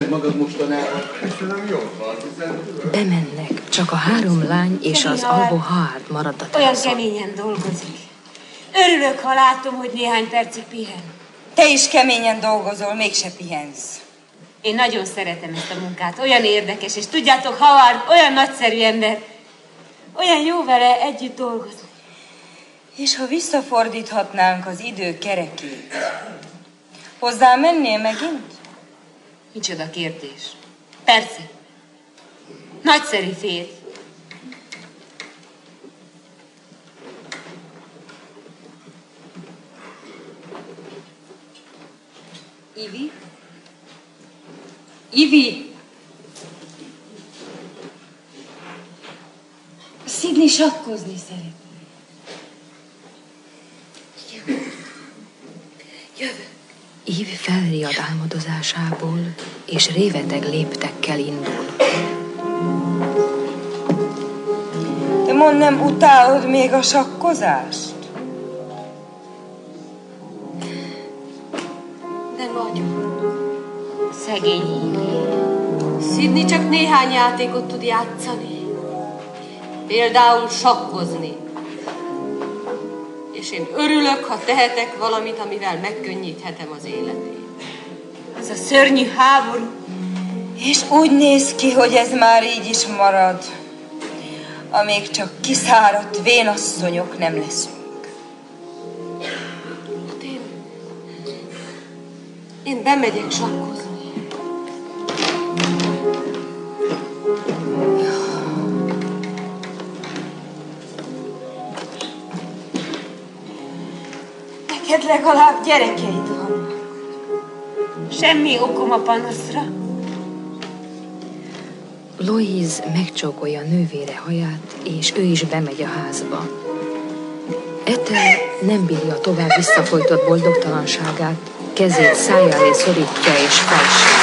magad mostanában? Köszönöm, jól van, hiszen... Bemennek, csak a 3 lány és az alvó Hard marad a teraszon. Olyan keményen dolgozik. Örülök, ha látom, hogy néhány percig pihen. Te is keményen dolgozol, mégse pihensz. Én nagyon szeretem ezt a munkát, olyan érdekes, és tudjátok, Howard olyan nagyszerű ember. Olyan jó vele együtt dolgozunk. És ha visszafordíthatnánk az idő kerekét, hozzá mennél megint? Micsoda kérdés. Persze. Nagyszerű férj. Ivi? Ivi! Sidney sakkozni szeret. Jövök. Eve felriad álmodozásából, és réveteg léptekkel indul. De mondd, nem utálod még a sakkozást? De nagyon. Szegény Eve. Sidney csak néhány játékot tud játszani. Például sakkozni. És én örülök, ha tehetek valamit, amivel megkönnyíthetem az életét. Ez a szörnyű háború. És úgy néz ki, hogy ez már így is marad, amíg csak kiszáradt vénasszonyok nem leszünk. Hát én bemegyek sakkozni. Neked legalább gyerekeid vannak. Semmi okom a panaszra. Louise megcsókolja nővére haját, és ő is bemegy a házba. Ethel nem bírja tovább visszafolytott boldogtalanságát, kezét szája elé szorítja és felség.